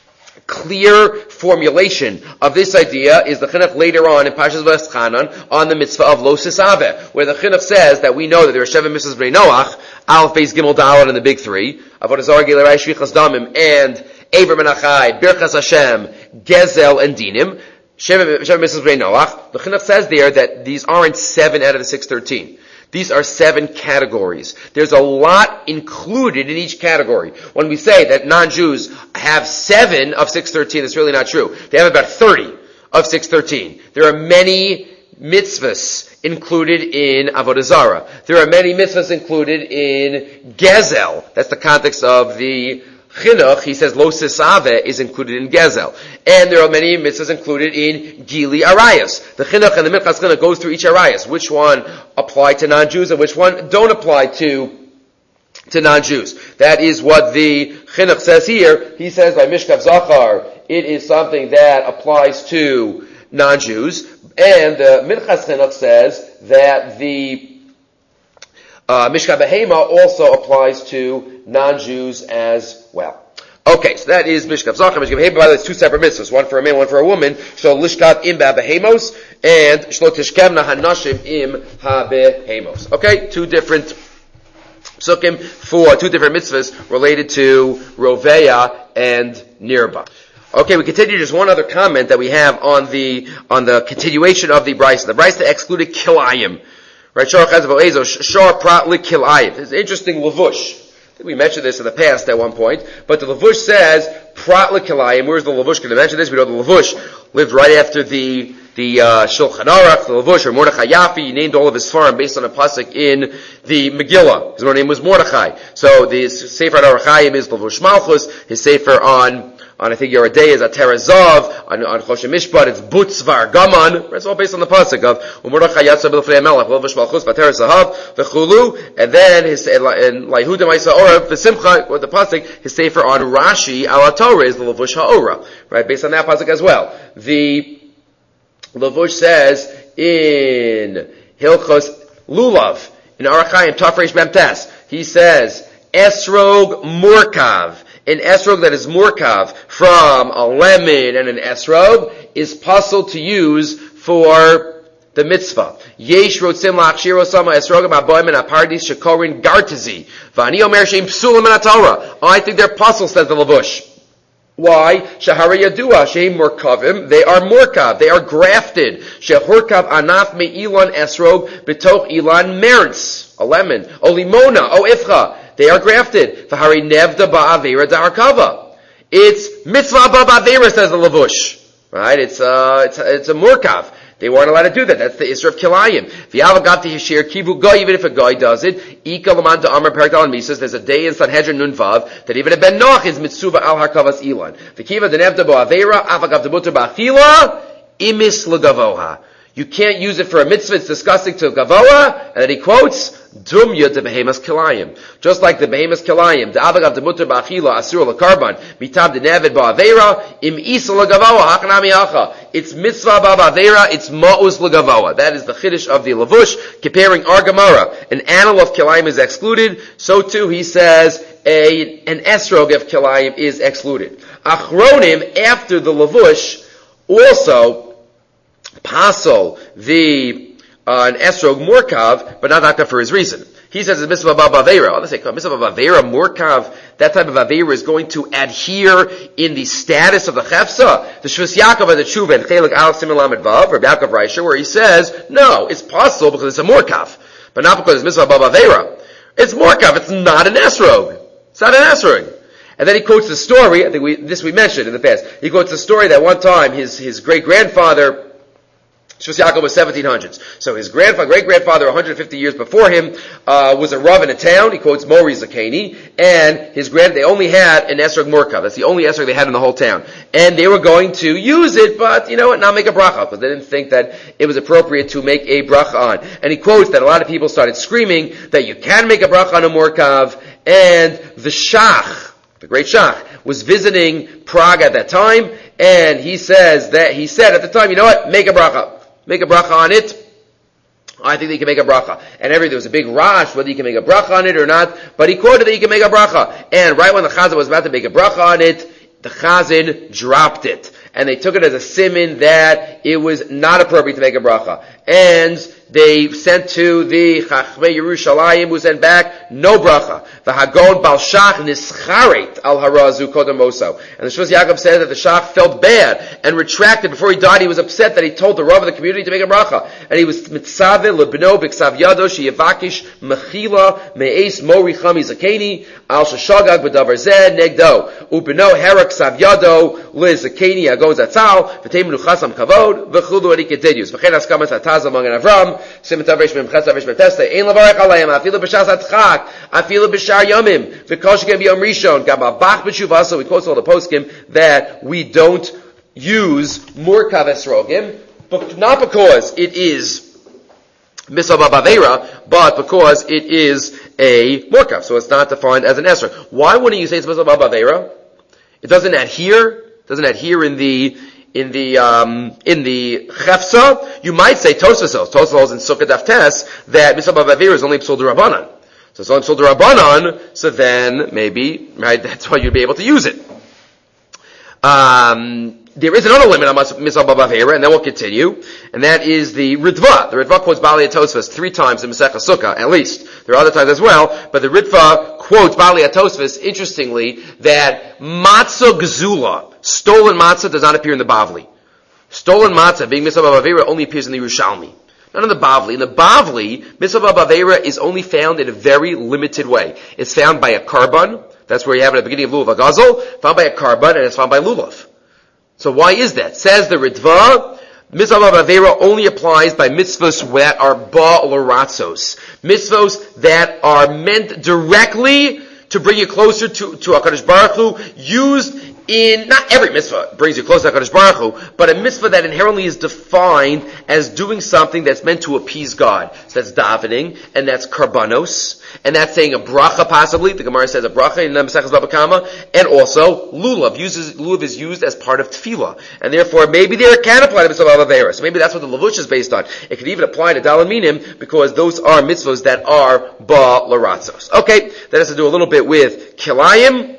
clear formulation of this idea is the chinuch later on in Parshas V'eschanan on the mitzvah of Lo Sisaveh, where the chinuch says that we know that there are 7 mitzvahs Bnei Noach, Aleph, Beis, Gimel, Daled, and the big 3, Avodah Zarah, Gilui Arayis, Shvichas Damim, and Eivrim and Achai, Birchas Hashem, Gezel, and Dinim. 7 mitzvahs Bnei Noach. The chinuch says there that these aren't 7 out of the 613. These are 7 categories. There's a lot included in each category. When we say that non-Jews have 7 of 613, that's really not true. They have about 30 of 613. There are many mitzvahs included in Avodah Zarah. There are many mitzvahs included in Gezel. That's the context of the chinuch. He says Lo Sisaveh is included in Gezel. And there are many mitzvahs included in Gilui Arayis. The chinuch and the Minchas Chinuch goes through each Arayis. Which one apply to non-Jews and which one don't apply to non-Jews. That is what the chinuch says here. He says by Mishkav Zachar, it is something that applies to non-Jews. And the Minchas Chinuch says that the Mishkav Behema also applies to non-Jews as well. Okay, so that is Mishkav Zachar. Mishkav Behema, by the way, it's 2 separate mitzvahs. One for a man, one for a woman. Shlo lishkav im behemos and shlo tishkevna hanashim im ha-behemos. Okay, 2 different psukim for 2 different mitzvahs related to Roveya and Nirba. Okay, we continue. Just one other comment that we have on the continuation of the Brisa. The Brisa excluded kilayim. Right, Shor Chazav Oezo, Shor Prat Kilayim. It's an interesting lavush. I think we mentioned this in the past at one point, but the lavush says Prat Kilayim. Where's the lavush going to mention this? We know the lavush lived right after the Shulchan Aruch, the lavush, or Mordechai Yafi. He named all of his farm based on a pasuk in the Megillah. His name was Mordechai. So the Sefer Aruch Chaim is Lavush Malchus. His Sefer on I think Yoreh De'ah is Aterazav, on Choshen Mishpat it's Butzvar Gaman. It's all based on the pasuk of Umordechai Yatsa B'Lefnei Melech Lavush Malchus B'Aterazav V'Chulu, and then his in Laihudim Ma'isa Orav V'Simcha, with the pasuk his Sefer on Rashi Al Torah is the Lavush Ha'ora, right? Based on that pasuk as well. The Lavush says in Hilchos Lulav in Aruch Chaim Tafresh Memtes, he says Esrog Murkav. An esrog that is murkav from a lemon and an esrog is possible to use for the mitzvah. Yesh rotzim la'achshiro sama esrogim aboim and apardis shekorin gartazi. V'ani omer sheim psulim in Torah. I think they're puzzles, says the Lavush. Why? Shahara Yadua, sheim murkavim. They are murkav. They are grafted. Shehurkav anaf me'ilan esrog betoch ilan mertz. A lemon. O limona. O ifcha. They are grafted. V'hari nevda ba'avera da'arkava. It's mitzvah ba'avera, says the Lavush. Right? It's a murkav. They weren't allowed to do that. That's the Isra of Kilayim. V'yavagav tehishir kivu goy, even if a guy does it. Ika laman ta'amar perakal and misas. There's a day in Sanhedrin Nun Vav that even a ben Noach is mitzvah al harkavas ilan. V'kiva denevda ba'avera avagav demuter ba'achila imis l'gavoha. You can't use it for a mitzvah, it's disgusting to Gavoa, and then he quotes, Dumya de Behemas Kilayim. Just like the Behemas Kilayim, the Avagav de Mutter Ba'achila, Asur L'Karban, Mitab de Nevid Ba'avera, Im Isa L'Gavoa, Hachanami Acha. It's mitzvah Ba'avera, it's Ma'uz L'Gavoa. That is the Chiddush of the Lavush, comparing our Gemara. An animal of Kilayim is excluded, so too he says, an esrog of Kilayim is excluded. Achronim, after the Lavush, also, Pasol the an esrog murkav, but not that for his reason. He says it's mitzvah ba'avera. Let's say mitzvah ba'avera murkav. That type of avera is going to adhere in the status of the chefsa. The Shvus Yaakov and the Tshuva and Chelik Aleph Siman Lamed Vav, Rabbi Yaakov Reisha, where he says no, it's possible because it's a murkav, but not because it's mitzvah ba'avera. It's murkav. It's not an esrog. It's not an esrog. And then he quotes the story. I think we mentioned in the past. He quotes the story that one time his great grandfather. Shvus Yaakov was 1700s. So his great-grandfather, 150 years before him, was a rav in a town. He quotes Mori Zakeni. And they only had an esrog murkav. That's the only esrog they had in the whole town. And they were going to use it, but, not make a bracha, because they didn't think that it was appropriate to make a bracha on. And he quotes that a lot of people started screaming that you can make a bracha on a murkav. And the Shach, the great Shach, was visiting Prague at that time. And he said at the time, you know what, make a bracha. Make a bracha on it. I think that you can make a bracha. And there was a big rush whether you can make a bracha on it or not. But he quoted that you can make a bracha. And right when the Chazan was about to make a bracha on it, the Chazan dropped it. And they took it as a siman that it was not appropriate to make a bracha. And they sent to the Chachmei Yerushalayim, who sent back, no bracha. The Hagon Bal Shach nischaret al harazu kodamoso. And the Shvus Yaakov said that the Shach felt bad and retracted. Before he died, he was upset that he told the Rav of the community to make a bracha. And he was mitzaveh lebno b'ksav yado sheyevakish mechila me'es mori chami zakeni al shashagag b'davar zeh negdo. Ubeno hera ksav yado lizakeni agon zatzal v'teimu chasam kavod v'chudu, and he continues. V'chen askamas hataz among an Avram. Simatav Reish Mem Ches Reish Mem Testa Ein Lavarech Alayim Afilu B'Shas Atchak Afilu B'Shar Yomim V'Kol Sheken B'Yom Rishon Gam Bach B'Shuvasa. We quote all the poskim that we don't use Murkav Esrogim, but not because it is Mitzvah B'Aveira, but because it is a Murkav, so it's not defined as an Esrog. Why wouldn't you say it's Mitzvah B'Aveira? It doesn't adhere in the Chefsa. You might say Tosfos in Sukkah Daf Tes that Mitzvah B'Aveira is only Psul D'Rabbanan. So it's only Psul D'Rabbanan, so then maybe, right, that's why you'd be able to use it. There is another limit on Mitzvah B'Aveira, and then we'll continue, and that is the Ritva. The Ritva quotes Bali Tosfos 3 times in Masechah Sukkah, at least. There are other times as well, but the Ritva quotes Bali Tosfos, interestingly, that Matzah Gzula, stolen matzah, does not appear in the Bavli. Stolen matzah, being Mitzvah B'Aveira, only appears in the Yerushalmi. Not in the Bavli. In the Bavli, Mitzvah B'Aveira is only found in a very limited way. It's found by a karban. That's where you have it at the beginning of Lulav HaGazel. Found by a karban, and it's found by Lulav. So why is that? Says the Ritva, Mitzvah B'Aveira only applies by mitzvahs that are ba'laratzos. Mitzvahs that are meant directly to bring you closer to HaKadosh Baruch Hu, used in, not every mitzvah brings you closer to HaKadosh Baruch Hu, but a mitzvah that inherently is defined as doing something that's meant to appease God. So that's davening, and that's karbanos, and that's saying a bracha possibly. The Gemara says a bracha in Maseches Baba Kama, and also lulav. Lulav is used as part of tefillah, and therefore maybe there can apply to mitzvah B'Aveira. So maybe that's what the Lavush is based on. It could even apply to Daled Minim, because those are mitzvahs that are ba'laratzos. Okay, that has to do a little bit with kilayim.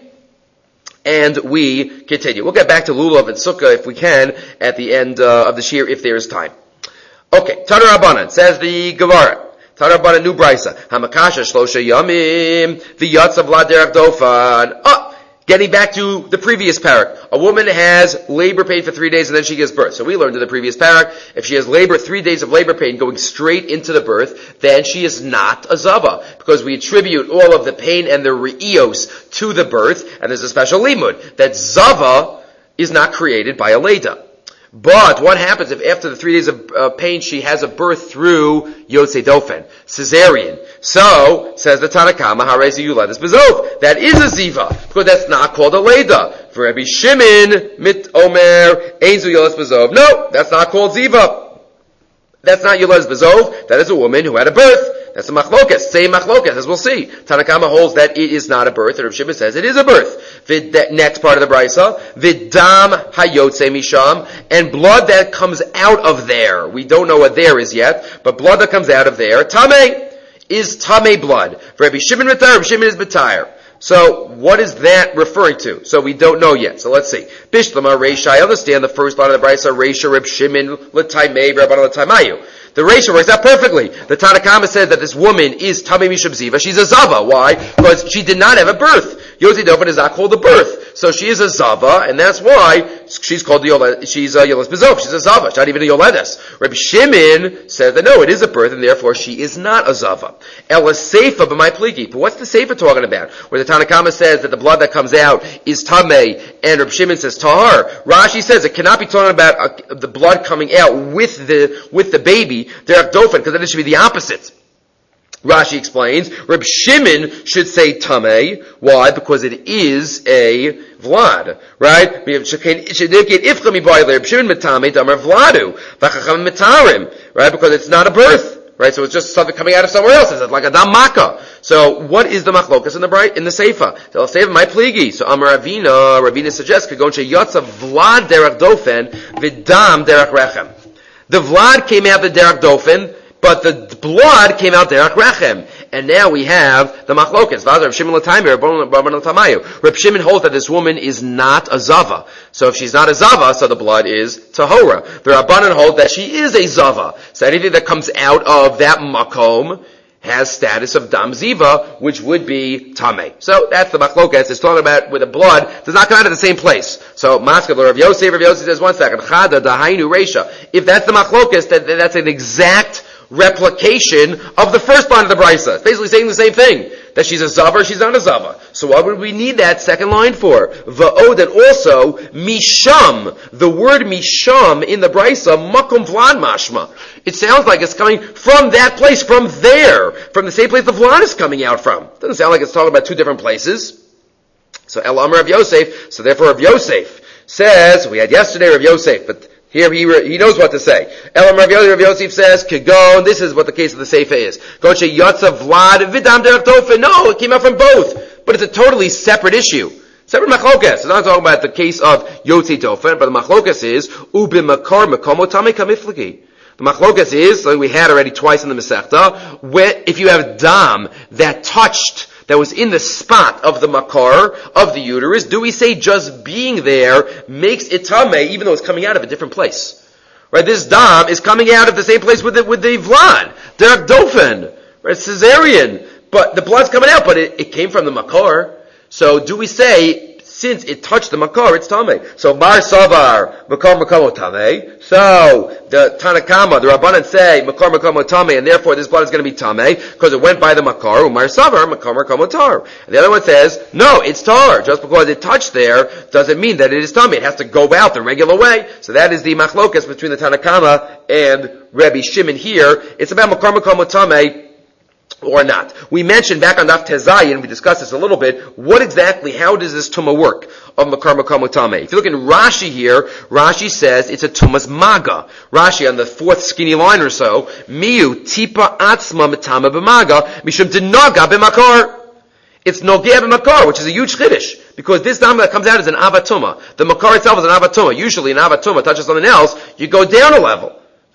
And we continue. We'll get back to Lulav and Sukkah if we can at the end of the shir if there is time. Okay, Tana Rabbanan, says the Gemara. Tana Rabbanan, new brisa. Hamakasha shlosha yamim v'yatzav la derech dofan. Getting back to the previous parak. A woman has labor pain for 3 days and then she gives birth. So we learned in the previous parak, if she has 3 days of labor pain going straight into the birth, then she is not a zava. Because we attribute all of the pain and the re'ios to the birth, and there's a special limud, that zava is not created by a leda. But what happens if after the 3 days of pain she has a birth through Yotzei Dofen, cesarean? So, says the Tanakama, Harezi Yuladis Bezov. That is a ziva, because that's not called a leda. For Rabbi Shimon, mit omer, Einzu Yuladis Bezov. No, that's not called ziva. That's not Yuladis Bezov. That is a woman who had a birth. That's a machlokas, same machlokas, as we'll see. Tanakama holds that it is not a birth, and Rav Shimon says it is a birth. The next part of the brisa, vidam hayotze misham, and blood that comes out of there. We don't know what there is yet, but blood that comes out of there, tameh, is tameh blood. For Rabbi Shimon Matar, Rabbi Shimon is Matar. So, what is that referring to? So we don't know yet. So let's see. Bishlama Reisha, I understand the first line of the brisa, Reisha Reb Shimon l'taimei, Rabbanan l'taimayu. The Reisha works out perfectly. The Tanakama says that this woman is Tamei Mishum Ziva. She's a Zava. Why? Because she did not have a birth. Yotzei Dofen is not called a birth. So she is a Zava, and that's why she's called she's a Yoles Bezov. She's a Zava. She's not even a Yoledes. Rabbi Shimon says that no, it is a birth, and therefore she is not a Zava. Ela Seifa b'may pligi. But what's the Seifa talking about? Where the Tanakama says that the blood that comes out is Tamei, and Rabbi Shimon says Tahar. Rashi says it cannot be talking about the blood coming out with the baby, Derech Dofen, because then it should be the opposite. Rashi explains, Reb Shimon should say Tamei. Why? Because it is a Vlad, right? Right? Because it's not a birth, right? So it's just something coming out of somewhere else. It's like a Damaka. So what is the machlokas in the Seifa? So I'll say my pligi. So Amar Ravina suggests, Kagon Sheyatza Vlad Derech Dofen, Vidam Derech Rechem. The Vlad came out the Derech Dofen, but the blood came out Derech Rechem. And now we have the machlokes. Reb Shimon holds that this woman is not a zava. So if she's not a zava, so the blood is tahora. The Rabbanan hold that she is a zava. So anything that comes out of that makom has status of dam ziva, which would be tameh. So that's the machlokes. It's talking about where the blood does not come out of the same place. So Masked Rav Yosef says, 1 second, chada dahainu reisha. If that's the machlokes, then that's an exact replication of the first line of the brisa. It's basically saying the same thing. That she's a zava or she's not a zava. So what would we need that second line for? Va'od, and also, misham. The word misham in the brisa, makom vlan mashma. It sounds like it's coming from that place, from there. From the same place the vlan is coming out from. It doesn't sound like it's talking about two different places. So El Amar Rav Yosef, so therefore Rav Yosef says, we had yesterday Rav Yosef, but here he knows what to say. Elam Rav Yosef says, Kegon, this is what the case of the Seifa is. Goche Yotza Vlad Vidam Derech Tofen. No, it came out from both. But it's a totally separate issue. Separate machlokas. It's not talking about the case of Yotzi Tofen, but the machlokas is, Ubim Makar Makomo Tame Kamifliki. The machlokas is, like we had already twice in the Masechta, where if you have dam that was in the spot of the makar, of the uterus, do we say just being there makes it tameh, even though it's coming out of a different place? Right, this dam is coming out of the same place with the vlad. Derek dofen, right, cesarean, but the blood's coming out, but it came from the makar. So do we say, since it touched the makar, it's tameh? So mar savar, makar tameh. So the Tanakama, the Rabbanan say makar tameh, and therefore this blood is going to be tameh because it went by the makar. Umar savar, makar tar. And the other one says no, it's tar. Just because it touched there doesn't mean that it is tameh. It has to go out the regular way. So that is the machlokas between the Tanakama and Rabbi Shimon here. It's about makar tameh or not. We mentioned back on Daf Tezayin, we discussed this a little bit, how does this tumah work of Makar Makam Tameh? If you look in Rashi here, Rashi says it's a tumas maga. Rashi on the fourth skinny line or so, Miu tipa atzma matama b'maga, mishum dinaga b'makar. It's nogea b'makar, which is a huge chiddush, because this dam that comes out is an avatuma. The makar itself is an avatuma. Usually an avatuma touches something else, you go down a level.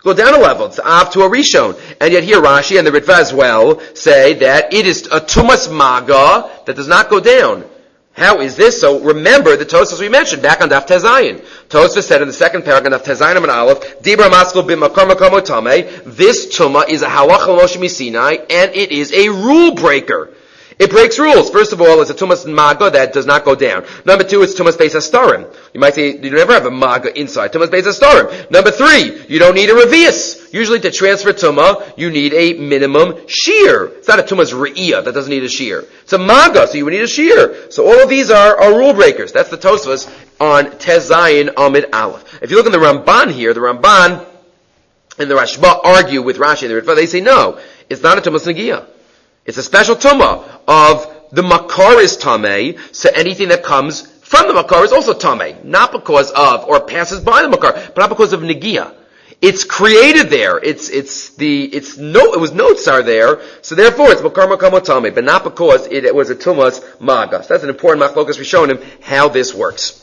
It's av to a rishon. And yet here Rashi and the Ritva as well say that it is a tumas maga that does not go down. How is this? So remember the Tosfos we mentioned back on Daf Tezayin. Tosfos said in the second paragraph of Daf Tezayin and Aleph, Dibra Maskul b'makar makam otame, this tumah is a halacha Moshe Misinai, and it is a rule breaker. It breaks rules. First of all, it's a tumas maga that does not go down. Number 2, it's tumas beis hastarim. You might say you never have a maga inside. Tumas beis hastarim. Number 3, you don't need a revius. Usually to transfer tumah, you need a minimum shear. It's not a tumas re'iyah that doesn't need a shear. It's a maga, so you would need a shear. So all of these are rule breakers. That's the Tosfos on Tez Zayin Amid Aleph. If you look in the Ramban here, the Ramban and the Rashba argue with Rashi and the Ritva. They say no, it's not a tumas negiyah. It's a special tumah of the makar is tameh, so anything that comes from the makar is also tameh. Not because of, or passes by the makar, but not because of negiyah. It's created there. It was notes are there, so therefore it's makar makam tameh, but not because it was a tumas maga. So that's an important machlokas. We're showing him how this works.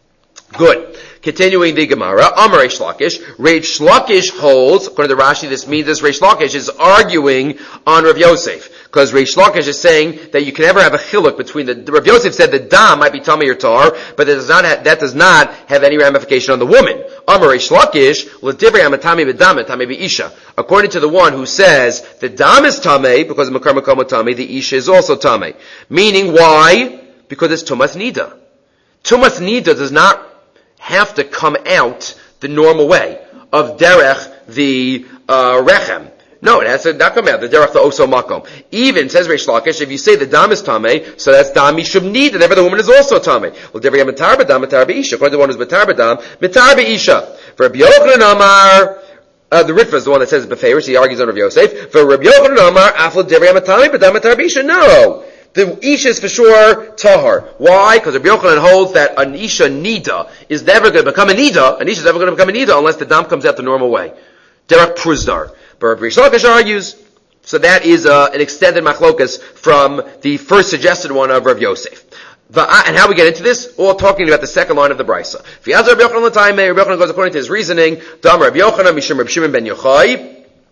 Good. Continuing the Gemara, Amar Reish Lakish. Reish Lakish holds, according to Rashi, this means this Reish Lakish is arguing on Rav Yosef. Because Reish Lakish is saying that you can never have a chiluk between Rav Yosef said the dam might be tamei or tar, but that does not have any ramification on the woman. Amar Reish Lakish, l'divrei hamatami b'dam tamei b'isha. According to the one who says the dam is tamei, because of makar makam tamei, the isha is also tamei. Meaning, why? Because it's tumas nida. Tumas nida does not have to come out the normal way of derech the rechem. No, it has to not come out the derech the oso makom. Even says Reish Lakish, if you say the dam is tamei, so that's dam mishum nida, therefore the woman is also tamei. Well, devrei mitar b'dam mitar b'isha. According to the one who's mitar b'dam mitar b'isha. For Rabbi Yochanan Amar, the Ritva is the one that says b'feiros. He argues on Rabbi Yosef. For Rabbi Yochanan Amar, aflo devrei mitar b'dam mitar b'isha. No. The isha is for sure tahar. Why? Because Rabbi Yochanan holds that an isha nida is never going to become a nida. An isha is never going to become a nida unless the dam comes out the normal way. Derek pruzdar. But Rabbi Reish Lakish argues, so that is an extended machlokas from the first suggested one of Rav Yosef. And how we get into this? All talking about the second line of the Brisa. Rabbi Yochanan goes according to his reasoning. Dam Rabbi Yochanan mishum Rabbi Shimon ben Yochai.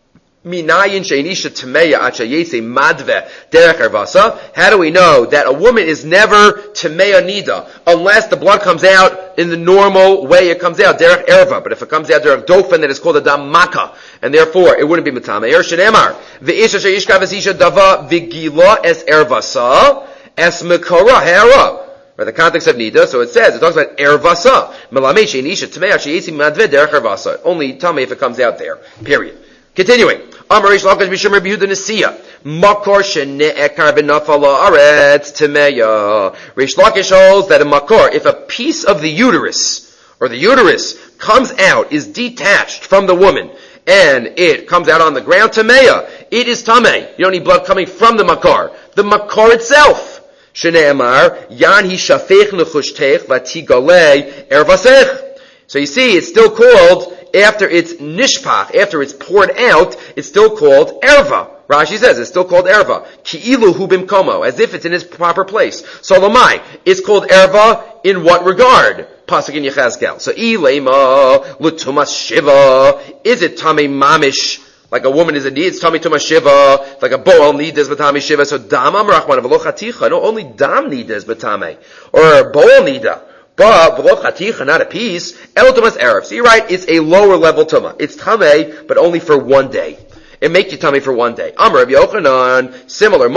Minayin she'enisha tameya acha yese madve derech ervasa. How do we know that a woman is never tameya nida unless the blood comes out in the normal way it comes out, derech erva? But if it comes out derech dofen, then it's called a dam maka, and therefore it wouldn't be matame. Er shenemar ve'isha she'ishka v'isha dava v'gila es ervasa es mekora hera. By the context of nida, so it talks about ervasa. Melamei she'enisha tameya she'yesi madve derech ervasa. Only tame if it comes out there. Period. Continuing. Amar Reish Lakish Mishum Rabbi Yehuda Nesiya. Makor shene'ekar v'nafala aretz temeya. Reish Lakish holds that a makor, if a piece of the uterus, or the uterus, comes out, is detached from the woman, and it comes out on the ground, temeya, it is tameh. You don't need blood coming from the makor. The makor itself. Shene'emar, yan hi shafech nechushtech v'tigalei ervasech. So you see, it's still called, after it's nishpach, after it's poured out, it's still called erva. Rashi says it's still called erva. Ki'ilu hu bimkomo, as if it's in its proper place. So lamai, it's called erva in what regard? Pasuk in Yechezkel. So ilema lutumas shiva. Is it tamei mamish? Like a woman is a need, it's tamei tumas shiva. Like a boel nidas b'tamei shiva. So damam rachman v'lo chaticha. No, only dam nidas b'tamei. Or boel nida. But v'lo chaticha, not a piece. El tumas erev. So you're right, it's a lower level tuma. It's tamei, but only for one day. It makes you tummy for one day. Amar Rabbi Yochanan, similar.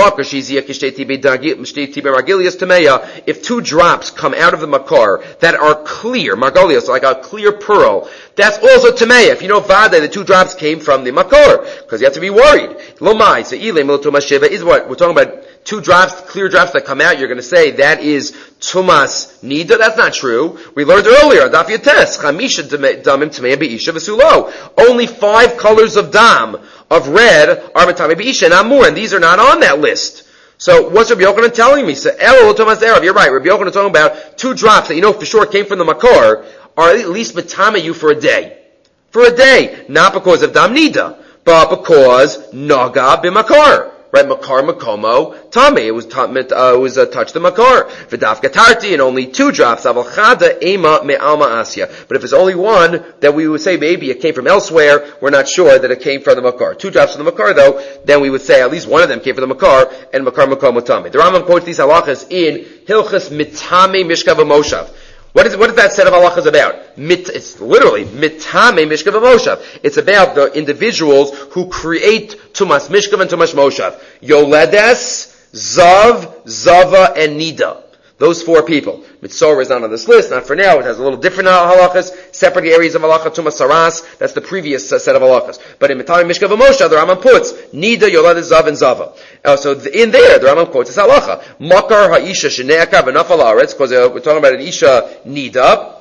If 2 drops come out of the makar that are clear, margolios, like a clear pearl, that's also tameya. If you know vade, the 2 drops came from the makar, because you have to be worried. Lomai, so is what we're talking about. 2 drops, clear drops that come out, you're going to say that is tumas nida. That's not true. We learned earlier, daf yates, chamisha damim tameya be'isha v'sulo. Only 5 colors of dam, of red, are matame be'isha and amur, and these are not on that list. So what's Rabbi Yochanan telling me? So elo tumas erev. You're right. Rabbi Yochanan is talking about 2 drops that you know for sure came from the makor are at least matame you for a day. For a day, not because of dam nida, but because naga b'makor. Right, makar makomo tame. It was touch the makar. V'daf gatarti, and only 2 drops. Aval chada ema me'alma asya. But if it's only one, then we would say maybe it came from elsewhere. We're not sure that it came from the makar. 2 drops from the makar, though, then we would say at least one of them came from the makar, and makar makomo tame. The Rambam quotes these halachas in Hilchas Mitame Mishkav Moshav. What is that set of halachas about? It's literally mitame mishkav moshav. It's about the individuals who create tumas mishkav and tumas moshav. Yoledes, zav, zava, and nida. Those 4 people. Mitzorah is not on this list, not for now. It has a little different halachas, separate areas of halacha, tumas saras. That's the previous set of halachas. But in mitame mishkav moshav, the Rambam puts nida, yoledes, zav, and zava. So in there, the Rambam quotes this halacha. Makar ha'isha shene'aka v'nafal haaretz, because we're talking about an isha nida.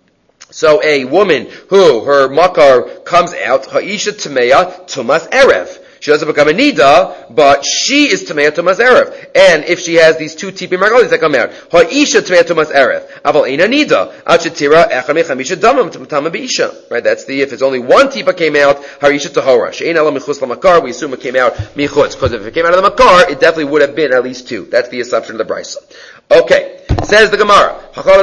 So a woman who, her makar comes out, ha'isha tameya tumas erev. She doesn't become a nida, but she is tameya tumas erev. And if she has these 2 tipim margolis that come out, ha'isha tameya tumas erev. Aval eina nida. Ad shetira echad mechamisha damam tama be'isha. Right, that's if it's only 1 tipa came out, harisha tahora. She'ein ela michus lamakar, we assume it came out michutz. Because if it came out of the makar, it definitely would have been at least 2. That's the assumption of the brisa. Okay. Says the Gemara.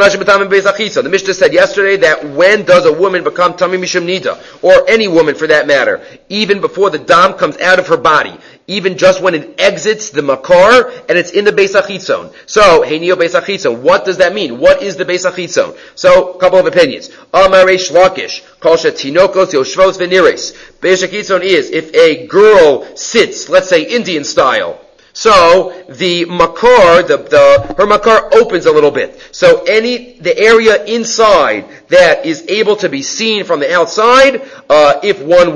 The Mishnah said yesterday that when does a woman become tamim mishum nida? Or any woman for that matter. Even before the dam comes out of her body. Even just when it exits the makar and it's in the Beis HaChitzon. So, Heinio Beis HaChitzon, what does that mean? What is the Beis HaChitzon? So, a couple of opinions. Amar Reish Lakish, Kol shetinokos yoshvos v'nires. Beis HaChitzon is, if a girl sits, let's say Indian style, so the makar, her makar opens a little bit. So the area inside that is able to be seen from the outside, if one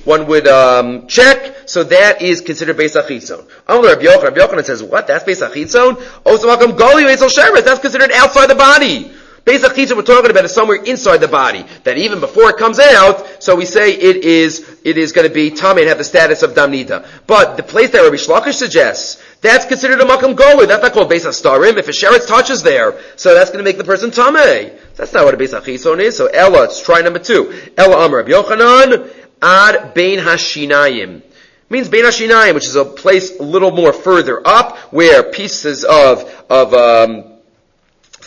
would check, so that is considered Beis HaChitzon. Rabbi Yochanan says, what? That's Beis HaChitzon? Osamakam Gali Beis HaSheretz. That's considered outside the body. Beis HaChitzon we're talking about is somewhere inside the body, that even before it comes out, so we say it is going to be tamei and have the status of dam nida. But the place that Rabbi Shlakish suggests, that's considered a makam goli. That's not called Beis HaStarim. If a sheretz touches there, so that's going to make the person tamei. That's not what a Beis HaChitzon is. So Ella, it's try number 2. Ella Amar Rabbi Yochanan, ad bein hashinayim. Means bein hashinayim, which is a place a little more further up, where pieces of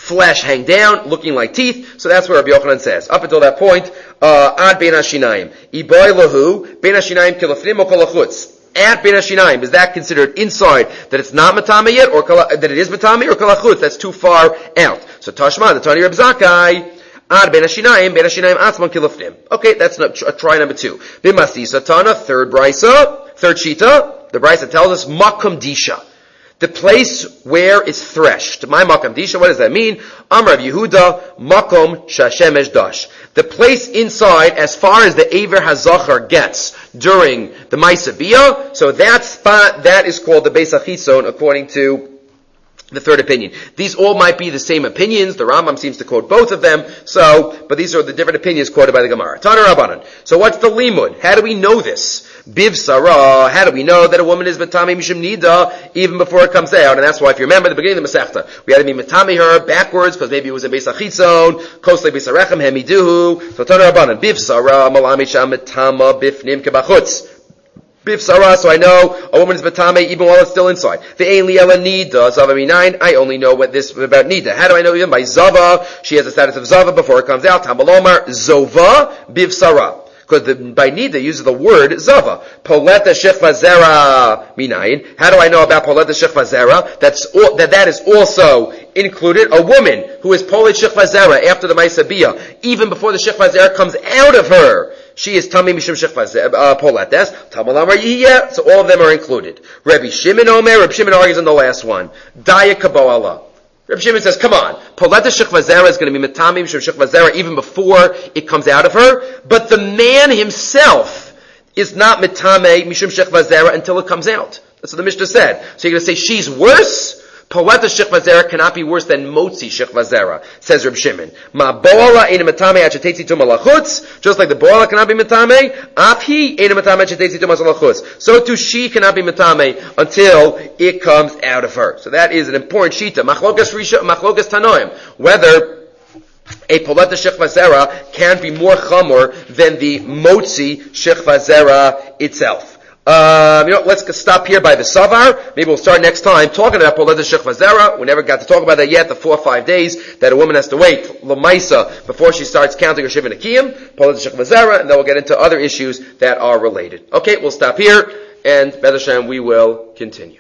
flesh hang down, looking like teeth. So that's what Rabbi Yochanan says. Up until that point, ad bein hashinaim. Iboy lahu, bein hashinaim kilafnim o kolachutz. At bein hashinaim, is that considered inside, that it's not matame yet, or that it is matame, or kolachutz, that's too far out? So Tashma, the Tani Reb Zakkai, ad bein hashinaim atzman kilafnim. Okay, that's try number 2. Bimasi satana, third shita, the brisa tells us, makom disha. The place where it's threshed. My makam disha, what does that mean? Amar Rav Yehuda, makom shashemesh dash. The place inside, as far as the Aver HaZachar gets during the Maisa Bia, so that spot, that is called the Beis HaChitzon, according to the third opinion. These all might be the same opinions. The Rambam seems to quote both of them. But these are the different opinions quoted by the Gemara. Tana Rabbanan. So what's the limud? How do we know this? Biv Sarah. How do we know that a woman is matame mishum nida even before it comes out? And that's why, if you remember the beginning of the Masechta, we had to be matame her backwards because maybe it was a Beis HaChitzon, kosle Beis HaRechem hemiduhu. So Tana Rabbanan. Biv Sarah malami sham matama bifnim kebachutz. Bif Sarah, so I know a woman is matame even while it's still inside. Ve'ein li ela nida zava minayin. I only know about nida. How do I know even by zava? She has the status of zava before it comes out. Tamalomar zova biv Sarah. Because by nida uses the word zava. Poleta shechva zera minayin. How do I know about poleta shechva zera? That is also included a woman who is polet shechva zera after the Maisa Bia, even before the shechva zera comes out of her. She is Tami Mishum Shechva Polates, Tamalamar Yiyah, so all of them are included. Rabbi Shimon Omer, Rabbi Shimon argues on the last one. Daya Kabbalah. Rabbi Shimon says, come on, Poleta Shechva Zera is going to be Matami Mishum Shechva Zera even before it comes out of her, but the man himself is not Matame Mishum Shechva Zera until it comes out. That's what the Mishnah said. So you're going to say she's worse? Poleta shechva zera cannot be worse than motzi shechva zera, says Reb Shimon. Ma boala ena matame achetetzi to malachutz, just like the boala cannot be matame, afhi ena matame achetetzi to malachutz. So too she cannot be matame until it comes out of her. So that is an important shita. Machlokas tanoim, whether a poleta shechva zera can be more chamor than the motzi shechva zera itself. Let's stop here by the Savar. Maybe we'll start next time talking about Poleta Shechva Zera. We never got to talk about that yet, the 4 or 5 days that a woman has to wait, Lamaisa, before she starts counting her Shiva Nekiyim, Poleta Shechva Zera, and then we'll get into other issues that are related. Okay, we'll stop here, and B'ez Hashem, we will continue.